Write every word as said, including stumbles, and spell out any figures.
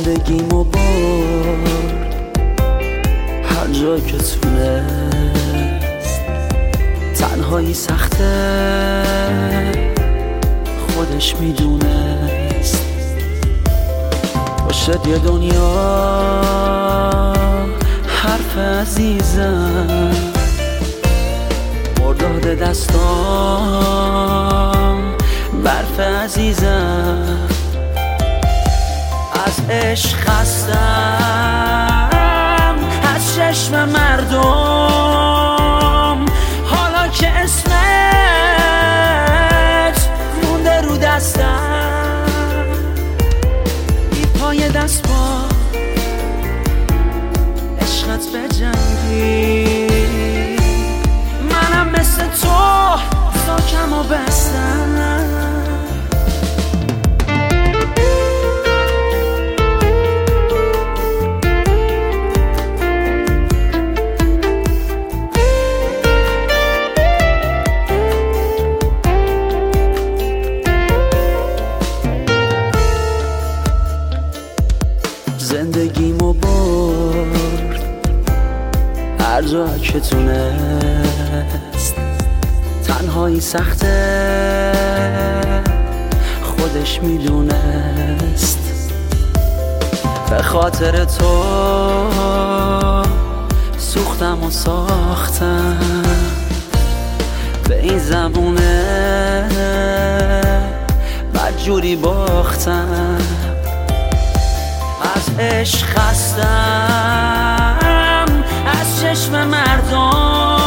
زندگیمو برد هر جا که تونست. تنهایی سخته خودش میدونست. باشد یه دنیا حرف عزیزم، مرداد دستام برف عزیزم. از عشق خستم، از چشم مردم، حالا که اسمت مونده رو دستم. بی پای دست با عشقت بجنگی، منم مثل تو ساکم و بستم. زندگیمو برد هر جا که تونست. تنهایی سخته خودش میدونست. به خاطر تو سوختم و ساختم، به این زمونه بدجوری باختم. از عشق خستم، از چشم مردم،